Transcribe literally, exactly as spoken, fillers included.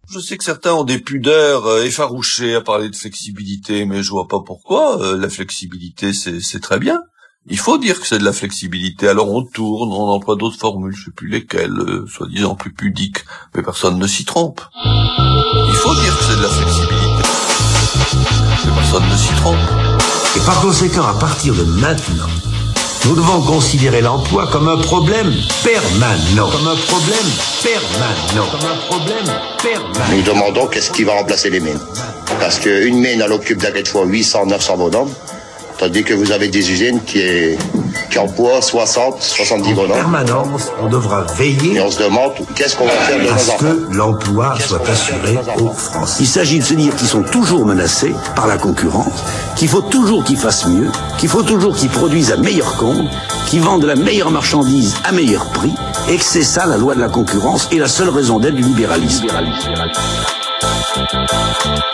Je sais que certains ont des pudeurs euh, effarouchées à parler de flexibilité, mais je vois pas pourquoi. Euh, la flexibilité, c'est, c'est très bien. Il faut dire que c'est de la flexibilité. Alors on tourne, on emploie d'autres formules, je sais plus lesquelles, euh, soi-disant plus pudiques, mais personne ne s'y trompe. Il faut dire que c'est de la flexibilité, mais personne ne s'y trompe. Et par conséquent, à partir de maintenant, nous devons considérer l'emploi comme un problème permanent. Comme un problème permanent. Comme un problème permanent. Nous demandons qu'est-ce qui va remplacer les mines. Parce qu'une mine, elle occupe d'à quelquefois huit cents, neuf cents bonhommes. Tandis que vous avez des usines qui, est, qui emploient soixante, soixante-dix bonhommes. En permanence, on devra veiller et on se demande qu'est-ce qu'on va faire de nos enfants. À ce que l'emploi soit assuré aux Français. Il s'agit de se dire qu'ils sont toujours menacés par la concurrence, qu'il faut toujours qu'ils fassent mieux, qu'il faut toujours qu'ils produisent à meilleur compte, qu'ils vendent la meilleure marchandise à meilleur prix, et que c'est ça la loi de la concurrence et la seule raison d'être du libéralisme. libéralisme, libéralisme.